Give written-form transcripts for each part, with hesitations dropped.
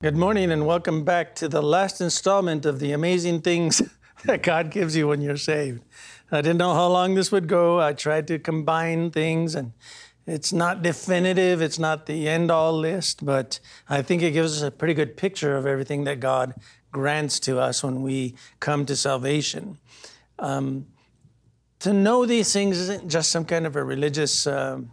Good morning and welcome back to the last installment of the amazing things that God gives you when you're saved. I didn't know how long this would go. I tried to combine things, and it's not definitive. It's not the end-all list, but I think it gives us a pretty good picture of everything that God grants to us when we come to salvation. To know these things isn't just some kind of a religious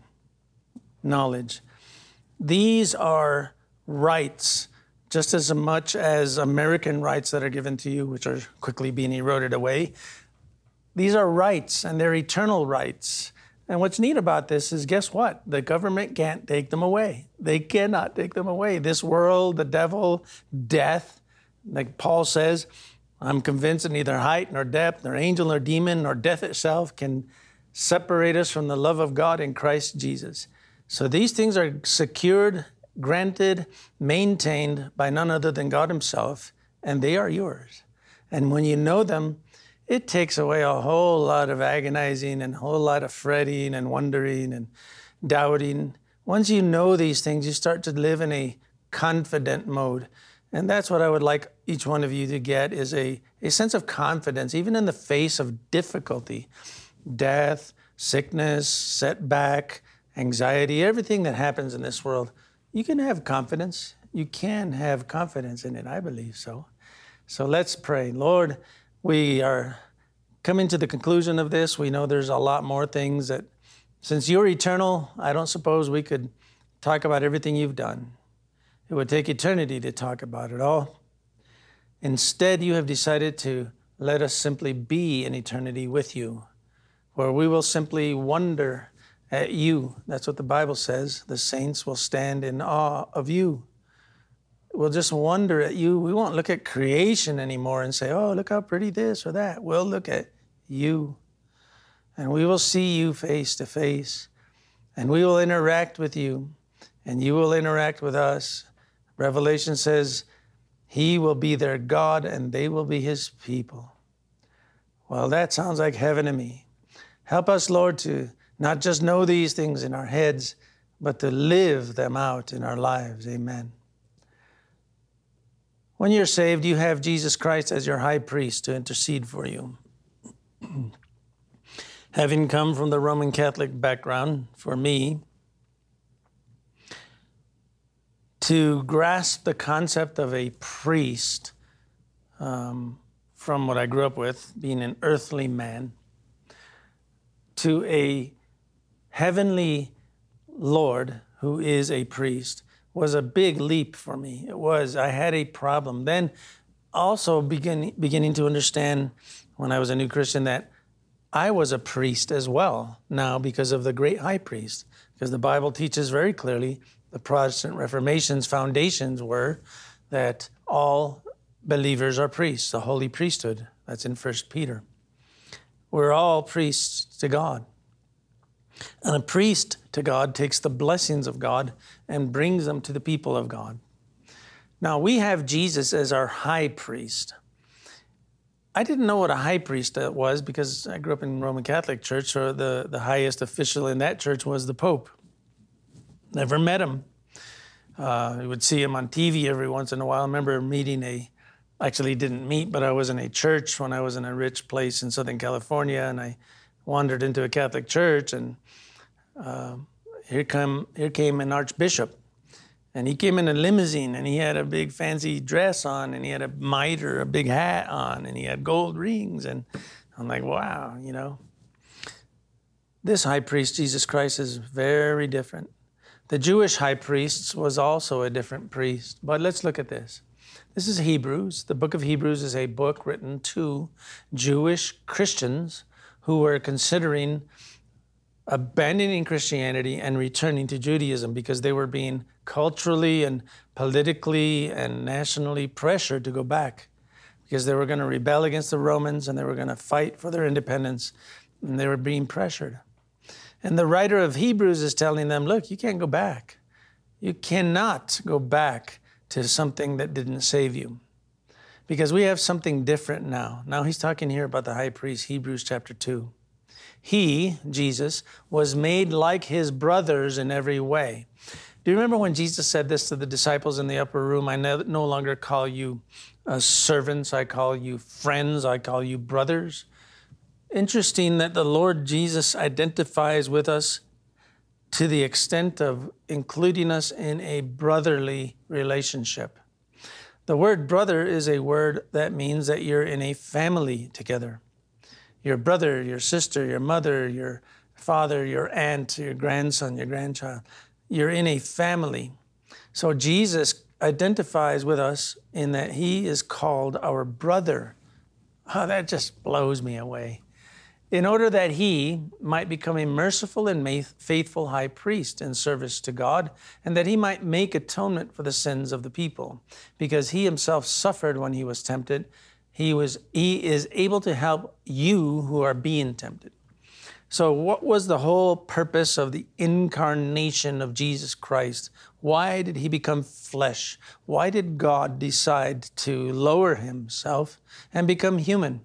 knowledge. These are rights, just as much as American rights that are given to you, which are quickly being eroded away. These are rights, and they're eternal rights. And what's neat about this is, guess what? The government can't take them away. They cannot take them away. This world, the devil, death, like Paul says, I'm convinced that neither height nor depth, nor angel nor demon, nor death itself can separate us from the love of God in Christ Jesus. So these things are secured, granted, maintained by none other than God himself, and they are yours. And when you know them, it takes away a whole lot of agonizing and a whole lot of fretting and wondering and doubting. Once you know these things, you start to live in a confident mode. And that's what I would like each one of you to get, is a sense of confidence, even in the face of difficulty, death, sickness, setback, anxiety, everything that happens in this world. You can have confidence. You can have confidence in it. I believe so. So let's pray. Lord, we are coming to the conclusion of this. We know there's a lot more things that, since you're eternal, I don't suppose we could talk about everything you've done. It would take eternity to talk about it all. Instead, you have decided to let us simply be in eternity with you, where we will simply wonder at you. That's what the Bible says. The saints will stand in awe of you. We'll just wonder at you. We won't look at creation anymore and say, oh, look how pretty this or that. We'll look at you, and we will see you face to face, and we will interact with you, and you will interact with us. Revelation says he will be their God, and they will be his people. Well, that sounds like heaven to me. Help us, Lord, to not just know these things in our heads, but to live them out in our lives. Amen. When you're saved, you have Jesus Christ as your high priest to intercede for you. Having come from the Roman Catholic background, for me, to grasp the concept of a priest, from what I grew up with, being an earthly man, to a heavenly Lord who is a priest, was a big leap for me. It was. I had a problem. Then also beginning to understand, when I was a new Christian, that I was a priest as well now because of the great high priest. Because the Bible teaches very clearly, the Protestant Reformation's foundations were that all believers are priests, the holy priesthood. That's in 1 Peter. We're all priests to God. And a priest to God takes the blessings of God and brings them to the people of God. Now, we have Jesus as our high priest. I didn't know what a high priest was because I grew up in Roman Catholic Church, so the highest official in that church was the Pope. Never met him. You would see him on TV every once in a while. I remember actually didn't meet, but I was in a church when I was in a rich place in Southern California, and I wandered into a Catholic church, and here came an archbishop, and he came in a limousine, and he had a big fancy dress on, and he had a mitre, a big hat on, and he had gold rings, and I'm like, wow, This high priest, Jesus Christ, is very different. The Jewish high priest was also a different priest, but let's look at this. This is Hebrews. The book of Hebrews is a book written to Jewish Christians who were considering abandoning Christianity and returning to Judaism because they were being culturally and politically and nationally pressured to go back because they were going to rebel against the Romans and they were going to fight for their independence, and they were being pressured. And the writer of Hebrews is telling them, look, you can't go back. You cannot go back to something that didn't save you, because we have something different now. Now he's talking here about the high priest, Hebrews chapter 2. He, Jesus, was made like his brothers in every way. Do you remember when Jesus said this to the disciples in the upper room? I no longer call you servants. I call you friends. I call you brothers. Interesting that the Lord Jesus identifies with us to the extent of including us in a brotherly relationship. The word brother is a word that means that you're in a family together. Your brother, your sister, your mother, your father, your aunt, your grandson, your grandchild. You're in a family. So Jesus identifies with us in that he is called our brother. Oh, that just blows me away. In order that he might become a merciful and faithful high priest in service to God, and that he might make atonement for the sins of the people. Because he himself suffered when he was tempted, he is able to help you who are being tempted. So what was the whole purpose of the incarnation of Jesus Christ? Why did he become flesh? Why did God decide to lower himself and become human?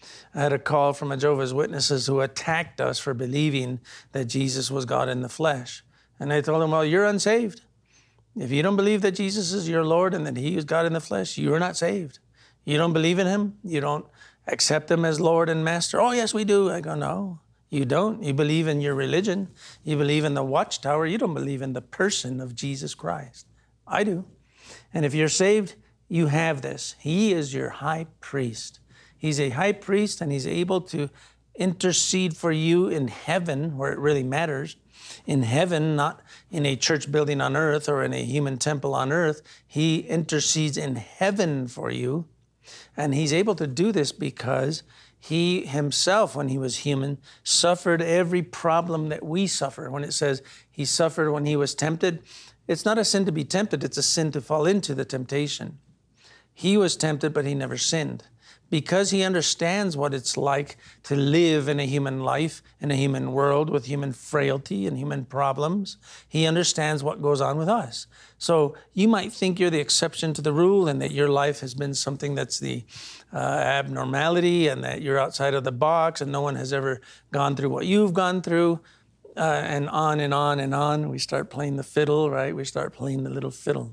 I had a call from a Jehovah's Witnesses who attacked us for believing that Jesus was God in the flesh. And I told them, well, you're unsaved. If you don't believe that Jesus is your Lord and that he is God in the flesh, you're not saved. You don't believe in him? You don't accept him as Lord and Master? Oh, yes, we do. I go, no. You don't. You believe in your religion. You believe in the watchtower. You don't believe in the person of Jesus Christ. I do. And if you're saved, you have this. He is your high priest. He's a high priest, and he's able to intercede for you in heaven, where it really matters. In heaven, not in a church building on earth or in a human temple on earth. He intercedes in heaven for you. And he's able to do this because he himself, when he was human, suffered every problem that we suffer. When it says he suffered when he was tempted, it's not a sin to be tempted, it's a sin to fall into the temptation. He was tempted, but he never sinned. Because he understands what it's like to live in a human life, in a human world with human frailty and human problems, he understands what goes on with us. So you might think you're the exception to the rule and that your life has been something that's the abnormality and that you're outside of the box and no one has ever gone through what you've gone through, and on and on and on. We start playing the fiddle, right? We start playing the little fiddle.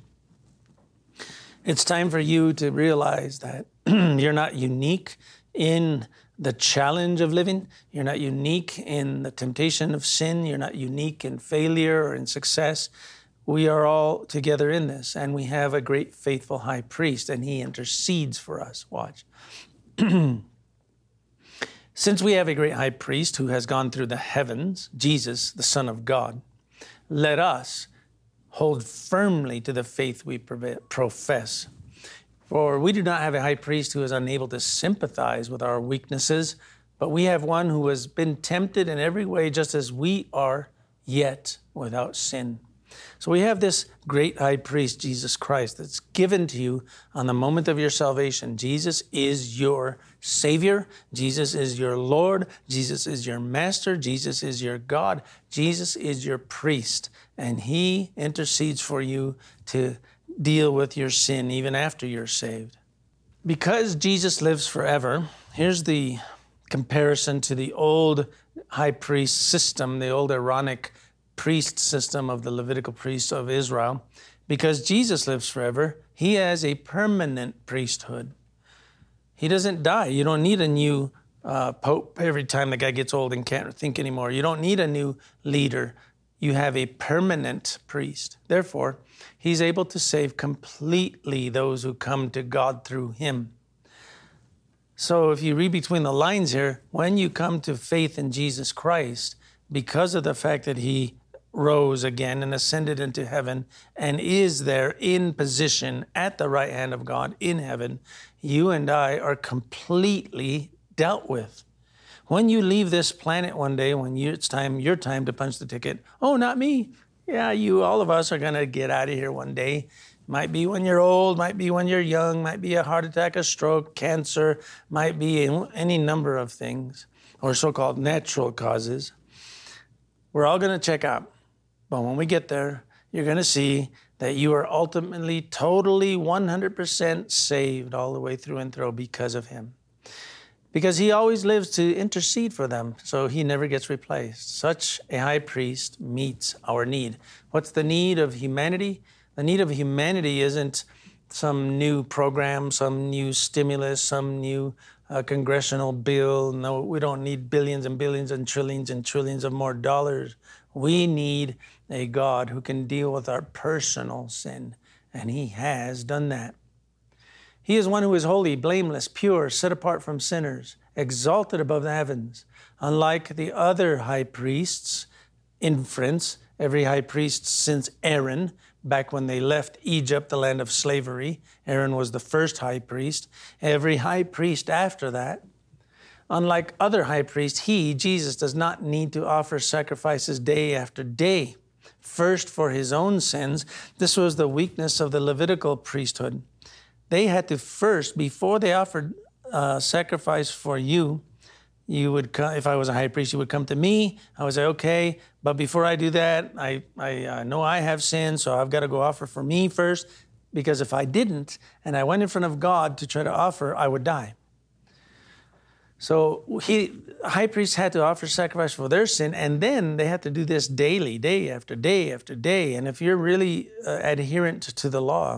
It's time for you to realize that you're not unique in the challenge of living. You're not unique in the temptation of sin. You're not unique in failure or in success. We are all together in this, and we have a great faithful high priest, and he intercedes for us. Watch. Since we have a great high priest who has gone through the heavens, Jesus, the Son of God, let us hold firmly to the faith we profess. For we do not have a high priest who is unable to sympathize with our weaknesses, but we have one who has been tempted in every way just as we are, yet without sin. So we have this great high priest, Jesus Christ, that's given to you on the moment of your salvation. Jesus is your Savior. Jesus is your Lord. Jesus is your Master. Jesus is your God. Jesus is your priest. And he intercedes for you to deal with your sin even after you're saved. Because Jesus lives forever, here's the comparison to the old high priest system, the old Aaronic priest system of the Levitical priests of Israel. Because Jesus lives forever, he has a permanent priesthood. He doesn't die. You don't need a new pope every time the guy gets old and can't think anymore. You don't need a new leader. You have a permanent priest. Therefore, he's able to save completely those who come to God through him. So if you read between the lines here, when you come to faith in Jesus Christ, because of the fact that he rose again and ascended into heaven and is there in position at the right hand of God in heaven, you and I are completely dealt with. When you leave this planet one day, when it's your time to punch the ticket, oh, not me. Yeah, all of us are going to get out of here one day. Might be when you're old, might be when you're young, might be a heart attack, a stroke, cancer, might be any number of things, or so-called natural causes. We're all going to check out. But when we get there, you're going to see that you are ultimately, totally, 100% saved all the way through and through because of him. because he always lives to intercede for them, so he never gets replaced. Such a high priest meets our need. What's the need of humanity? The need of humanity isn't some new program, some new stimulus, some new congressional bill. No, we don't need billions and billions and trillions of more dollars. We need a God who can deal with our personal sin, and he has done that. He is one who is holy, blameless, pure, set apart from sinners, exalted above the heavens. Unlike the other high priests, inference, every high priest since Aaron, back when they left Egypt, the land of slavery, Aaron was the first high priest. Every high priest after that, unlike other high priests, he, Jesus, does not need to offer sacrifices day after day. First, for his own sins. This was the weakness of the Levitical priesthood. They had to first, before they offered sacrifice for you, you would come, if I was a high priest, you would come to me. I would say, okay, but before I do that, I know I have sinned, so I've got to go offer for me first, because if I didn't, and I went in front of God to try to offer, I would die. So high priests had to offer sacrifice for their sin, and then they had to do this daily, day after day after day. And if you're really adherent to the law,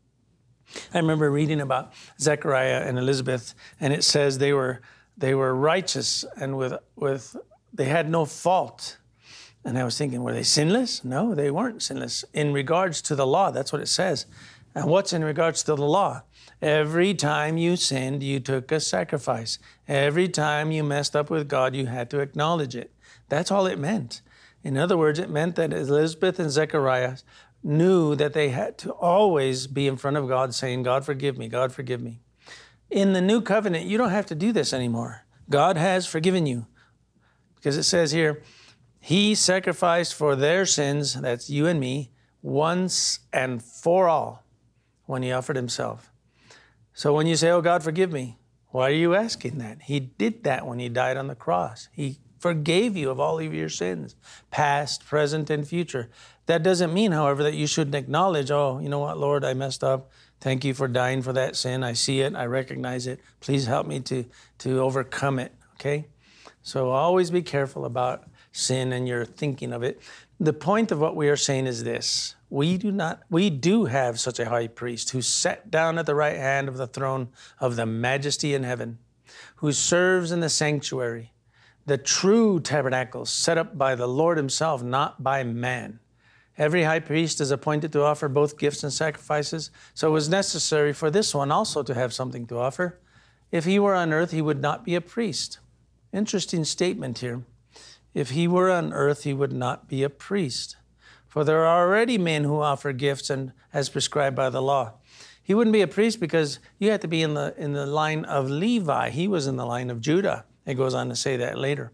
I remember reading about Zechariah and Elizabeth, and it says they were righteous and they had no fault. And I was thinking, were they sinless? No, they weren't sinless. In regards to the law, that's what it says. And what's in regards to the law? Every time you sinned, you took a sacrifice. Every time you messed up with God, you had to acknowledge it. That's all it meant. In other words, it meant that Elizabeth and Zechariah knew that they had to always be in front of God saying, God, forgive me, God, forgive me. In the new covenant, you don't have to do this anymore. God has forgiven you. Because it says here, he sacrificed for their sins, that's you and me, once and for all when he offered himself. So when you say, oh, God, forgive me, why are you asking that? He did that when he died on the cross. He forgave you of all of your sins, past, present, and future. That doesn't mean, however, that you shouldn't acknowledge, oh, you know what, Lord, I messed up. Thank you for dying for that sin. I see it. I recognize it. Please help me to overcome it, okay? So always be careful about sin and your thinking of it. The point of what we are saying is this. We do have such a high priest who sat down at the right hand of the throne of the majesty in heaven, who serves in the sanctuary, the true tabernacle set up by the Lord himself, not by man. Every high priest is appointed to offer both gifts and sacrifices, so it was necessary for this one also to have something to offer. If he were on earth, he would not be a priest. Interesting statement here. If he were on earth, he would not be a priest. For there are already men who offer gifts and as prescribed by the law. He wouldn't be a priest because you had to be in the line of Levi. He was in the line of Judah. It goes on to say that later.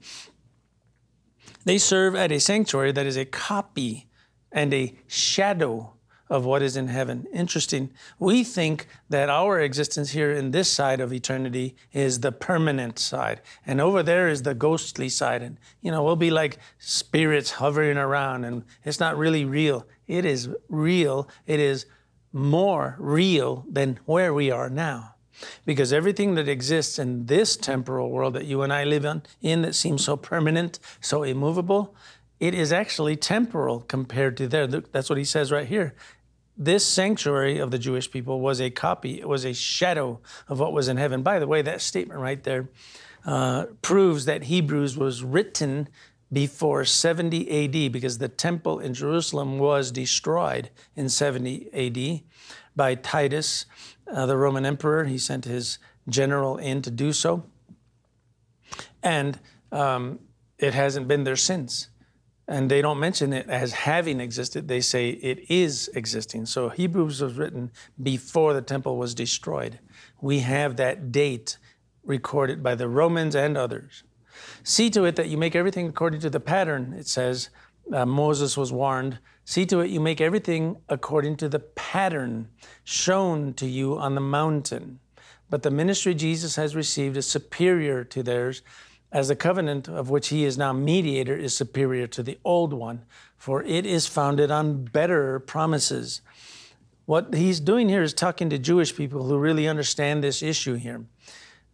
They serve at a sanctuary that is a copy and a shadow of what is in heaven. Interesting. We think that our existence here in this side of eternity is the permanent side. And over there is the ghostly side. And, we'll be like spirits hovering around and it's not really real. It is real. It is more real than where we are now. Because everything that exists in this temporal world that you and I live in that seems so permanent, so immovable, it is actually temporal compared to there. That's what he says right here. This sanctuary of the Jewish people was a copy. It was a shadow of what was in heaven. By the way, that statement right there proves that Hebrews was written before 70 AD because the temple in Jerusalem was destroyed in 70 AD by Titus, the Roman emperor. He sent his general in to do so. And it hasn't been there since. And they don't mention it as having existed. They say it is existing. So Hebrews was written before the temple was destroyed. We have that date recorded by the Romans and others. See to it that you make everything according to the pattern, it says. Moses was warned. See to it you make everything according to the pattern shown to you on the mountain. But the ministry Jesus has received is superior to theirs, as the covenant of which he is now mediator is superior to the old one, for it is founded on better promises. What he's doing here is talking to Jewish people who really understand this issue here.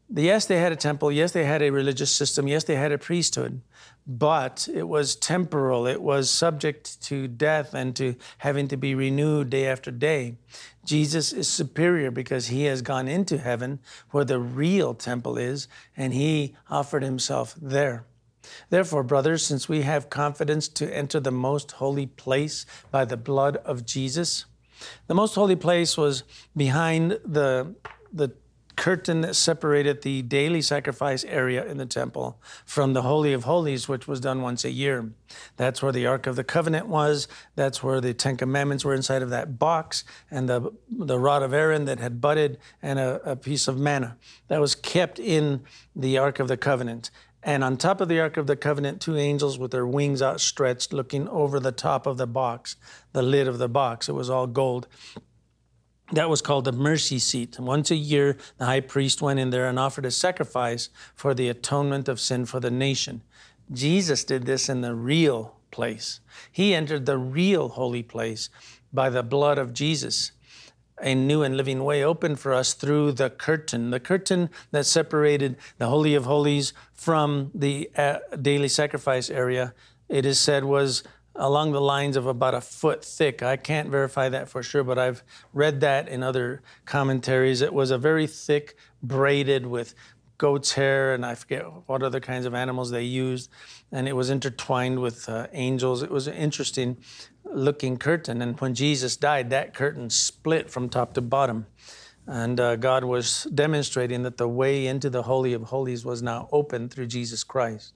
Yes, they had a temple. Yes, they had a religious system. Yes, they had a priesthood. But it was temporal. It was subject to death and to having to be renewed day after day. Jesus is superior because he has gone into heaven where the real temple is, and he offered himself there. Therefore, brothers, since we have confidence to enter the most holy place by the blood of Jesus, the most holy place was behind the curtain that separated the daily sacrifice area in the temple from the Holy of Holies, which was done once a year. That's where the Ark of the Covenant was. That's where the Ten Commandments were inside of that box, and the rod of Aaron that had budded, and a piece of manna that was kept in the Ark of the Covenant. And on top of the Ark of the Covenant, two angels with their wings outstretched, looking over the top of the box, the lid of the box. It was all gold. That was called the mercy seat. Once a year, the high priest went in there and offered a sacrifice for the atonement of sin for the nation. Jesus did this in the real place. He entered the real holy place by the blood of Jesus. A new and living way opened for us through the curtain that separated the Holy of Holies from the daily sacrifice area. It is said was along the lines of about a foot thick. I can't verify that for sure, but I've read that in other commentaries. It was a very thick, braided with goat's hair, and I forget what other kinds of animals they used, and it was intertwined with angels. It was an interesting looking curtain, and when Jesus died, that curtain split from top to bottom, and God was demonstrating that the way into the Holy of Holies was now open through Jesus Christ.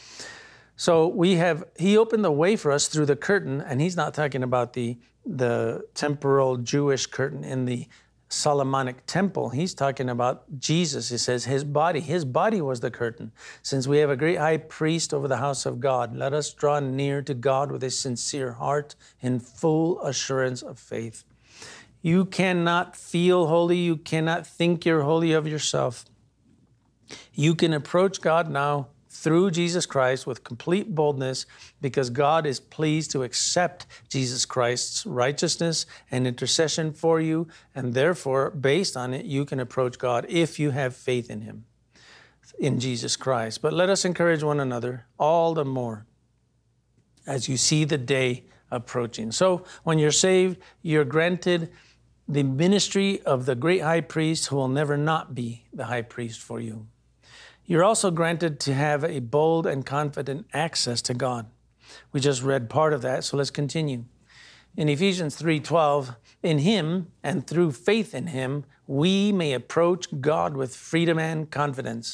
So he opened the way for us through the curtain, and he's not talking about the temporal Jewish curtain in the Solomonic temple. He's talking about Jesus. He says his body was the curtain. Since we have a great high priest over the house of God, let us draw near to God with a sincere heart in full assurance of faith. You cannot feel holy. You cannot think you're holy of yourself. You can approach God now through Jesus Christ with complete boldness, because God is pleased to accept Jesus Christ's righteousness and intercession for you, and therefore, based on it, you can approach God if you have faith in him, in Jesus Christ. But let us encourage one another all the more as you see the day approaching. So when you're saved, you're granted the ministry of the great high priest who will never not be the high priest for you. You're also granted to have a bold and confident access to God. We just read part of that, so let's continue. In Ephesians 3:12, in him and through faith in him, we may approach God with freedom and confidence.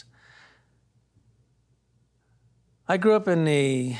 I grew up in a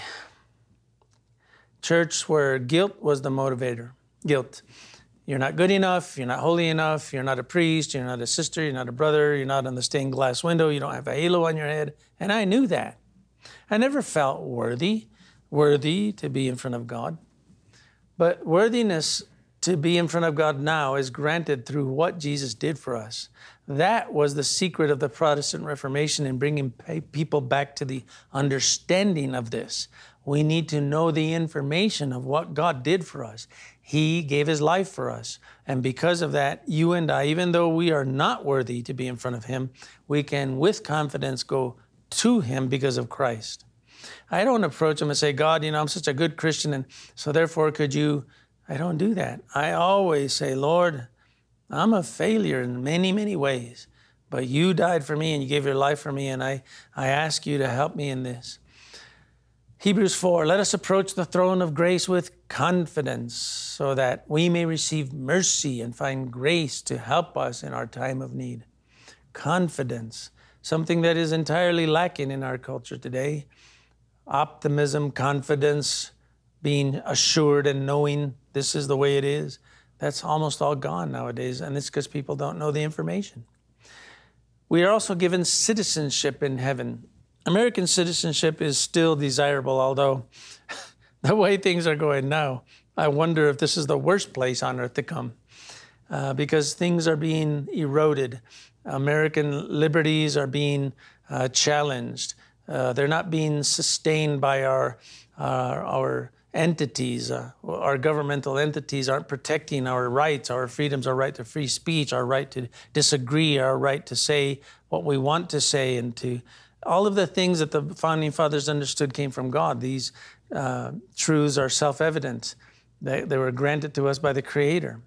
church where guilt was the motivator. Guilt. You're not good enough, you're not holy enough, you're not a priest, you're not a sister, you're not a brother, you're not on the stained glass window, you don't have a halo on your head. And I knew that. I never felt worthy to be in front of God. But worthiness to be in front of God now is granted through what Jesus did for us. That was the secret of the Protestant Reformation in bringing people back to the understanding of this. We need to know the information of what God did for us. He gave his life for us. And because of that, you and I, even though we are not worthy to be in front of him, we can with confidence go to him because of Christ. I don't approach him and say, God, I'm such a good Christian, and so therefore I don't do that. I always say, Lord, I'm a failure in many, many ways, but you died for me and you gave your life for me, and I ask you to help me in this. Hebrews 4, let us approach the throne of grace with confidence so that we may receive mercy and find grace to help us in our time of need. Confidence, something that is entirely lacking in our culture today. Optimism, confidence, being assured and knowing this is the way it is. That's almost all gone nowadays, and it's because people don't know the information. We are also given citizenship in heaven. American citizenship is still desirable, although the way things are going now, I wonder if this is the worst place on earth to come, because things are being eroded. American liberties are being challenged. They're not being sustained by our entities, our governmental entities aren't protecting our rights, our freedoms, our right to free speech, our right to disagree, our right to say what we want to say, and to all of the things that the Founding Fathers understood came from God. These truths are self-evident. They were granted to us by the Creator.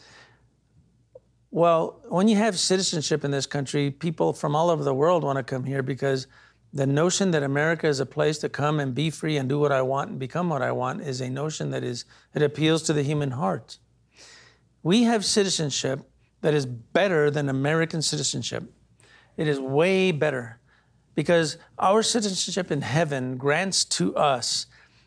Well, when you have citizenship in this country, people from all over the world want to come here because the notion that America is a place to come and be free and do what I want and become what I want is a notion that appeals to the human heart. We have citizenship that is better than American citizenship. It is way better because our citizenship in heaven grants to us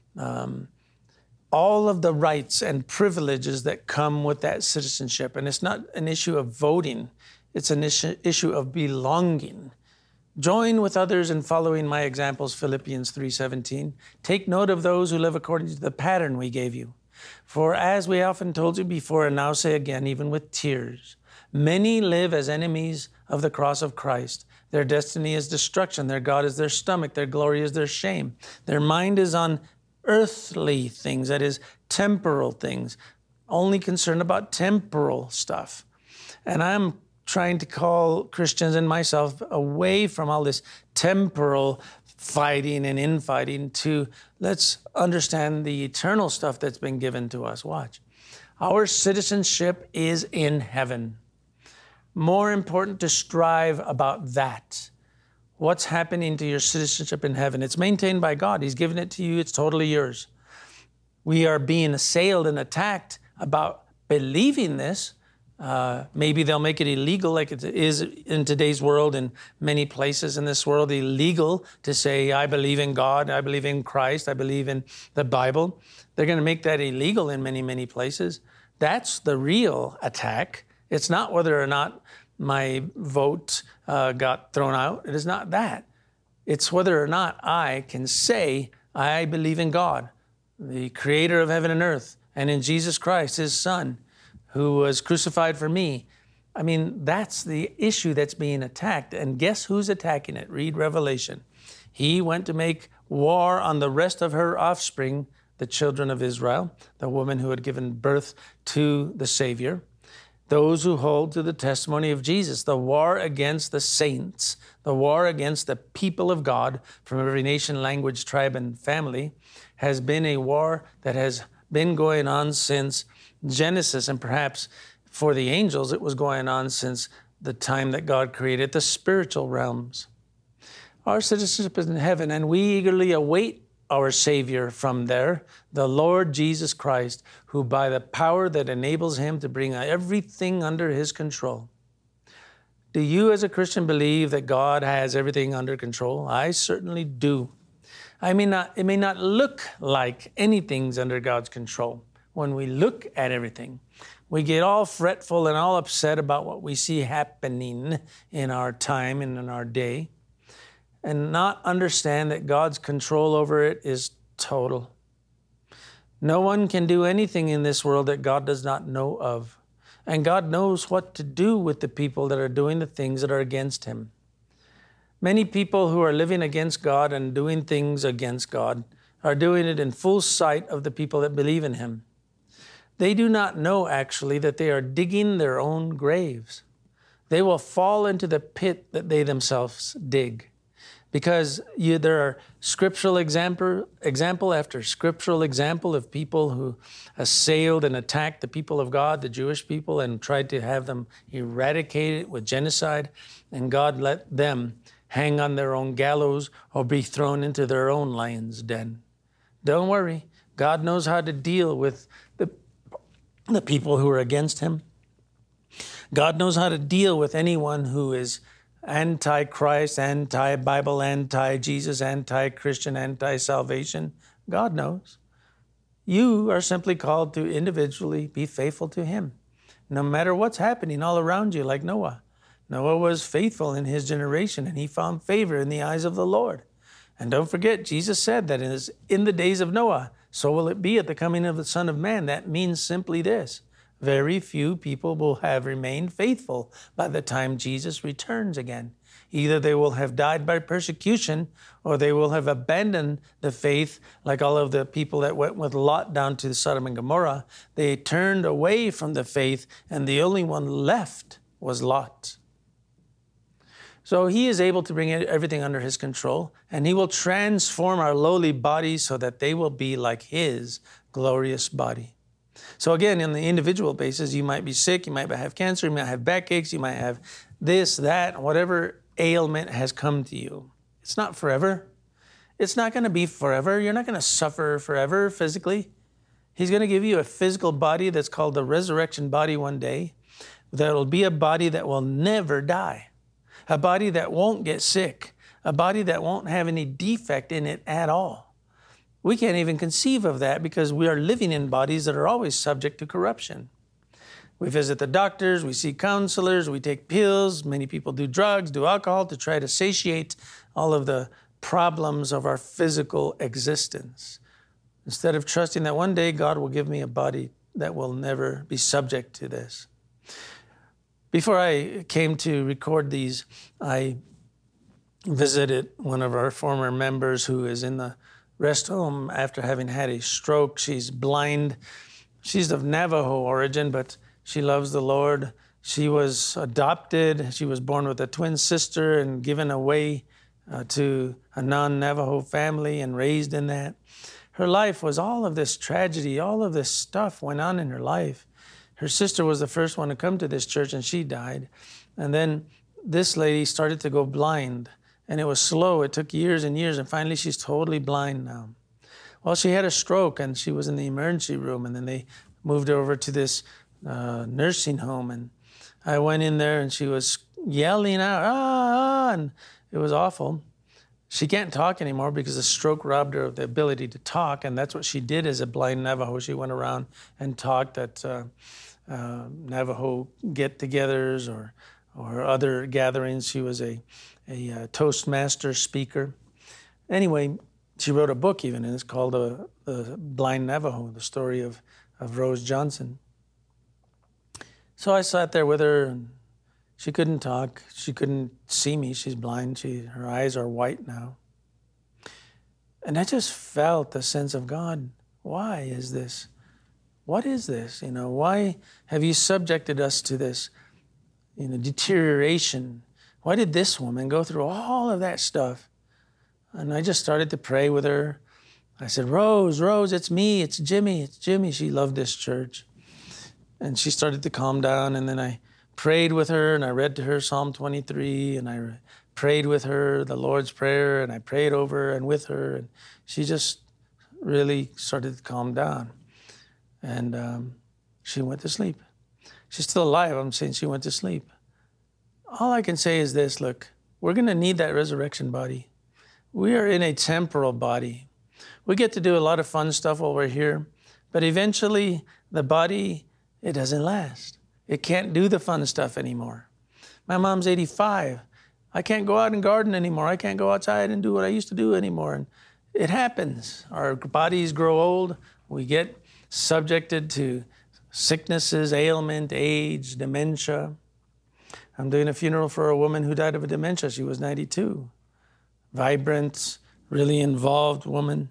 all of the rights and privileges that come with that citizenship. And it's not an issue of voting. It's an issue of belonging. Join with others in following my examples, Philippians 3:17. Take note of those who live according to the pattern we gave you. For as we often told you before and now say again, even with tears, many live as enemies of the cross of Christ. Their destiny is destruction. Their God is their stomach. Their glory is their shame. Their mind is on earthly things, that is, temporal things, only concerned about temporal stuff. And I'm trying to call Christians and myself away from all this temporal fighting and infighting to let's understand the eternal stuff that's been given to us. Watch. Our citizenship is in heaven. More important to strive about that. What's happening to your citizenship in heaven? It's maintained by God. He's given it to you. It's totally yours. We are being assailed and attacked about believing this. Maybe they'll make it illegal like it is in today's world, in many places in this world, illegal to say, I believe in God, I believe in Christ, I believe in the Bible. They're going to make that illegal in many, many places. That's the real attack. It's not whether or not my vote got thrown out. It is not that. It's whether or not I can say, I believe in God, the creator of heaven and earth, and in Jesus Christ, his son, who was crucified for me. I mean, that's the issue that's being attacked. And guess who's attacking it? Read Revelation. He went to make war on the rest of her offspring, the children of Israel, the woman who had given birth to the Savior, those who hold to the testimony of Jesus, the war against the saints, the war against the people of God from every nation, language, tribe, and family has been a war that has been going on since Genesis, and perhaps for the angels, it was going on since the time that God created the spiritual realms. Our citizenship is in heaven, and we eagerly await our Savior from there, the Lord Jesus Christ, who by the power that enables him to bring everything under his control. Do you as a Christian believe that God has everything under control? I certainly do. It may not look like anything's under God's control. When we look at everything, we get all fretful and all upset about what we see happening in our time and in our day, and not understand that God's control over it is total. No one can do anything in this world that God does not know of, and God knows what to do with the people that are doing the things that are against him. Many people who are living against God and doing things against God are doing it in full sight of the people that believe in him. They do not know, actually, that they are digging their own graves. They will fall into the pit that they themselves dig. Because there are scriptural example after scriptural example of people who assailed and attacked the people of God, the Jewish people, and tried to have them eradicated with genocide. And God let them hang on their own gallows or be thrown into their own lion's den. Don't worry. God knows how to deal with the people who are against him. God knows how to deal with anyone who is anti-Christ, anti-Bible, anti-Jesus, anti-Christian, anti-salvation. God knows. You are simply called to individually be faithful to him, no matter what's happening all around you, like Noah. Noah was faithful in his generation, and he found favor in the eyes of the Lord. And don't forget, Jesus said that in the days of Noah, so will it be at the coming of the Son of Man. That means simply this: very few people will have remained faithful by the time Jesus returns again. Either they will have died by persecution, or they will have abandoned the faith, like all of the people that went with Lot down to Sodom and Gomorrah. They turned away from the faith, and the only one left was Lot. So he is able to bring everything under his control, and he will transform our lowly bodies so that they will be like his glorious body. So again, on the individual basis, you might be sick, you might have cancer, you might have backaches, you might have this, that, whatever ailment has come to you. It's not forever. It's not going to be forever. You're not going to suffer forever physically. He's going to give you a physical body that's called the resurrection body one day. That will be a body that will never die. A body that won't get sick. A body that won't have any defect in it at all. We can't even conceive of that because we are living in bodies that are always subject to corruption. We visit the doctors, we see counselors, we take pills. Many people do drugs, do alcohol to try to satiate all of the problems of our physical existence. Instead of trusting that one day God will give me a body that will never be subject to this. Before I came to record these, I visited one of our former members who is in the rest home after having had a stroke. She's blind. She's of Navajo origin, but she loves the Lord. She was adopted. She was born with a twin sister and given away to a non-Navajo family and raised in that. Her life was all of this tragedy, all of this stuff went on in her life. Her sister was the first one to come to this church and she died. And then this lady started to go blind, and it was slow. It took years and years, and finally she's totally blind now. Well, she had a stroke and she was in the emergency room, and then they moved her over to this nursing home, and I went in there and she was yelling out, and it was awful. She can't talk anymore because the stroke robbed her of the ability to talk, and that's what she did as a blind Navajo. She went around and talked at Navajo get-togethers or other gatherings. She was a Toastmaster speaker. Anyway, she wrote a book even, and it's called The Blind Navajo, the story of Rose Johnson. So I sat there with her, and she couldn't talk. She couldn't see me. She's blind. Her eyes are white now. And I just felt the sense of God. Why is this? What is this? Why have you subjected us to this, deterioration? Why did this woman go through all of that stuff? And I just started to pray with her. I said, Rose, it's me. It's Jimmy. She loved this church. And she started to calm down, and then I prayed with her, and I read to her Psalm 23, and I prayed with her the Lord's Prayer, and I prayed over and with her, and she just really started to calm down. And she went to sleep. She's still alive. I'm saying she went to sleep. All I can say is this, look, we're going to need that resurrection body. We are in a temporal body. We get to do a lot of fun stuff while we're here, but eventually the body, it doesn't last. It can't do the fun stuff anymore. My mom's 85. I can't go out and garden anymore. I can't go outside and do what I used to do anymore. And it happens. Our bodies grow old. We get subjected to sicknesses, ailment, age, dementia. I'm doing a funeral for a woman who died of a dementia. She was 92. Vibrant, really involved woman.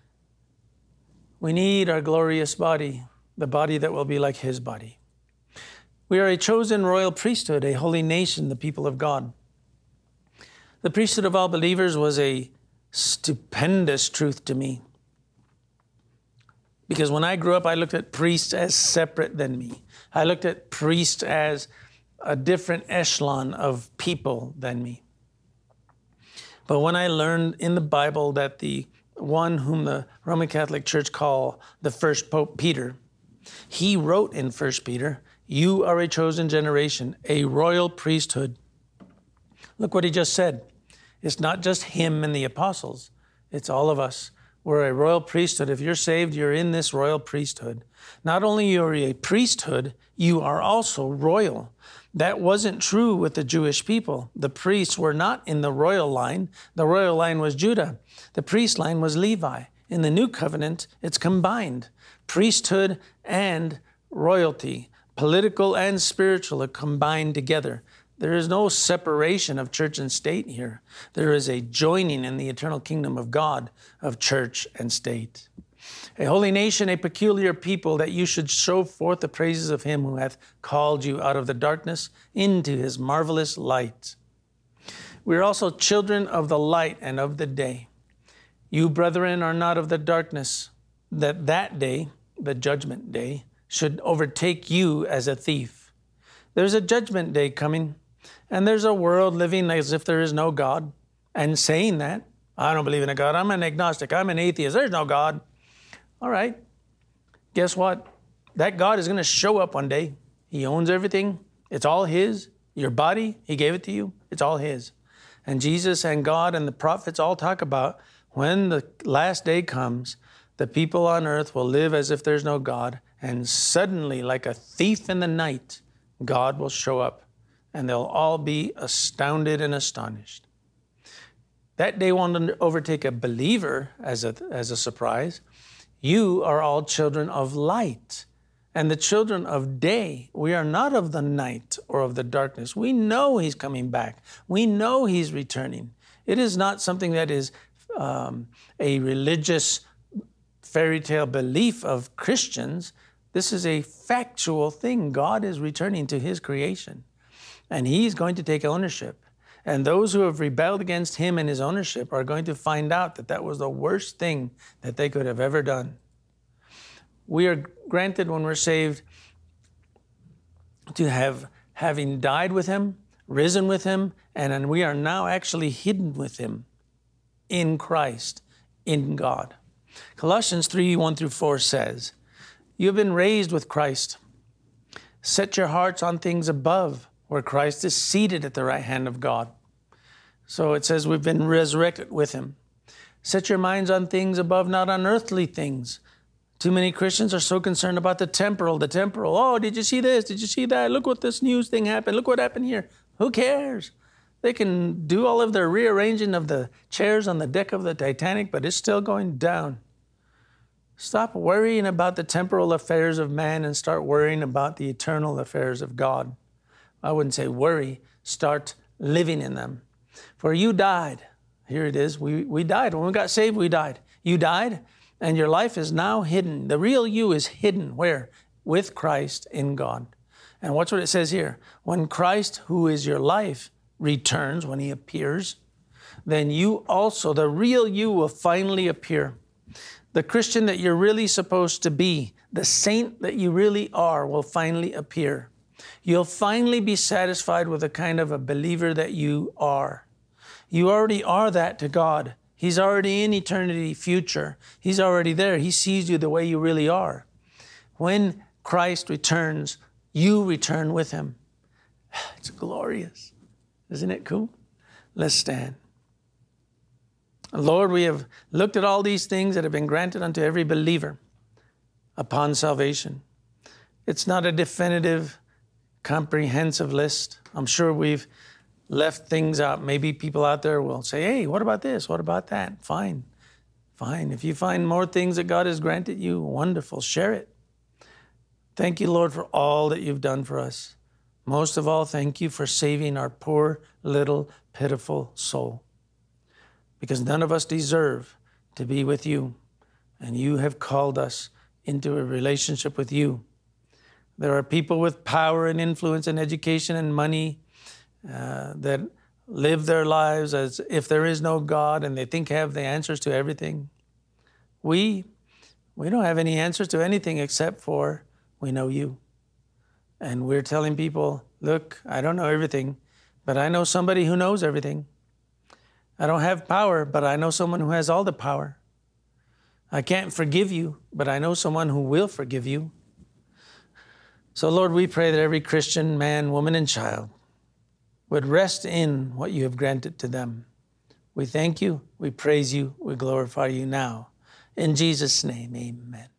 We need our glorious body, the body that will be like his body. We are a chosen royal priesthood, a holy nation, the people of God. The priesthood of all believers was a stupendous truth to me. Because when I grew up, I looked at priests as separate than me. I looked at priests as a different echelon of people than me. But when I learned in the Bible that the one whom the Roman Catholic Church call the first Pope Peter, he wrote in 1 Peter, you are a chosen generation, a royal priesthood. Look what he just said. It's not just him and the apostles. It's all of us. We're a royal priesthood. If you're saved, you're in this royal priesthood. Not only are you a priesthood, you are also royal. That wasn't true with the Jewish people. The priests were not in the royal line. The royal line was Judah. The priest line was Levi. In the new covenant, it's combined. Priesthood and royalty. political and spiritual are combined together. There is no separation of church and state here. There is a joining in the eternal kingdom of God of church and state. A holy nation, a peculiar people, that you should show forth the praises of him who hath called you out of the darkness into his marvelous light. We are also children of the light and of the day. You, brethren, are not of the darkness, that day, the judgment day, should overtake you as a thief. There's a judgment day coming, and there's a world living as if there is no God, and saying that, I don't believe in a God, I'm an agnostic, I'm an atheist, there's no God. All right, guess what? That God is going to show up one day. He owns everything. It's all his. Your body, he gave it to you. It's all his. And Jesus and God and the prophets all talk about when the last day comes, the people on earth will live as if there's no God. And suddenly, like a thief in the night, God will show up. And they'll all be astounded and astonished. That day won't overtake a believer as a surprise. You are all children of light and the children of day. We are not of the night or of the darkness. We know he's coming back. We know he's returning. It is not something that is a religious fairy tale belief of Christians. This is a factual thing. God is returning to his creation, and he's going to take ownership. And those who have rebelled against him and his ownership are going to find out that that was the worst thing that they could have ever done. We are granted, when we're saved, to having died with him, risen with him, and we are now actually hidden with him in Christ, in God. Colossians 3:1-4 says, you have been raised with Christ. Set your hearts on things above, where Christ is seated at the right hand of God. So it says we've been resurrected with him. Set your minds on things above, not on earthly things. Too many Christians are so concerned about the temporal. Oh, did you see this? Did you see that? Look what this news thing happened. Look what happened here. Who cares? They can do all of their rearranging of the chairs on the deck of the Titanic, but it's still going down. Stop worrying about the temporal affairs of man and start worrying about the eternal affairs of God. I wouldn't say worry. Start living in them. For you died. Here it is. We died. When we got saved, we died. You died, and your life is now hidden. The real you is hidden. Where? With Christ in God. And watch what it says here. When Christ, who is your life, returns, when he appears, then you also, the real you, will finally appear. The Christian that you're really supposed to be, the saint that you really are, will finally appear. You'll finally be satisfied with the kind of a believer that you are. You already are that to God. He's already in eternity future. He's already there. He sees you the way you really are. When Christ returns, you return with him. It's glorious. Isn't it cool? Let's stand. Lord, we have looked at all these things that have been granted unto every believer upon salvation. It's not a definitive, comprehensive list. I'm sure we've left things out. Maybe people out there will say, hey, what about this? What about that? Fine. If you find more things that God has granted you, wonderful. Share it. Thank you, Lord, for all that you've done for us. Most of all, thank you for saving our poor, little, pitiful soul. Because none of us deserve to be with you, and you have called us into a relationship with you. There are people with power and influence and education and money that live their lives as if there is no God, and they think have the answers to everything. We don't have any answers to anything except for we know you. And we're telling people, look, I don't know everything, but I know somebody who knows everything. I don't have power, but I know someone who has all the power. I can't forgive you, but I know someone who will forgive you. So, Lord, we pray that every Christian man, woman, and child would rest in what you have granted to them. We thank you, we praise you, we glorify you now. In Jesus' name, amen.